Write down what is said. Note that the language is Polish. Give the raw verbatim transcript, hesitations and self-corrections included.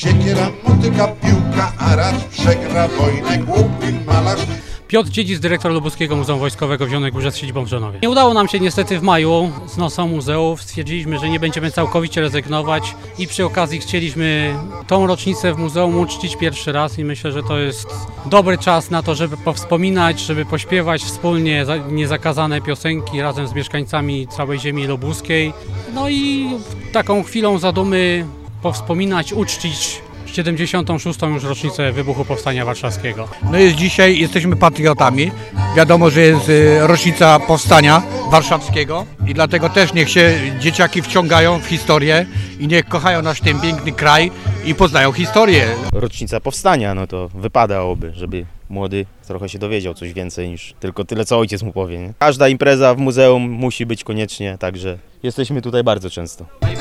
Siekiera, motyka, piłka, aracz, przegra wojnę, głupi malarz. Piotr Dziedzic, dyrektor Lubuskiego Muzeum Wojskowego w Zielonej Górze z siedzibą w Żonowie. Nie udało nam się niestety w maju z nosą muzeów. Stwierdziliśmy, że nie będziemy całkowicie rezygnować i przy okazji chcieliśmy tą rocznicę w muzeum uczcić pierwszy raz i myślę, że to jest dobry czas na to, żeby powspominać, żeby pośpiewać wspólnie niezakazane piosenki razem z mieszkańcami całej ziemi lubuskiej. No i taką chwilą zadumy powspominać, uczcić siedemdziesiątą szóstą już rocznicę wybuchu Powstania Warszawskiego. No jest dzisiaj, jesteśmy patriotami. Wiadomo, że jest rocznica Powstania Warszawskiego i dlatego też niech się dzieciaki wciągają w historię i niech kochają nasz ten piękny kraj i poznają historię. Rocznica Powstania, no to wypadałoby, żeby młody trochę się dowiedział coś więcej niż tylko tyle, co ojciec mu powie. Nie? Każda impreza w muzeum musi być koniecznie, także jesteśmy tutaj bardzo często.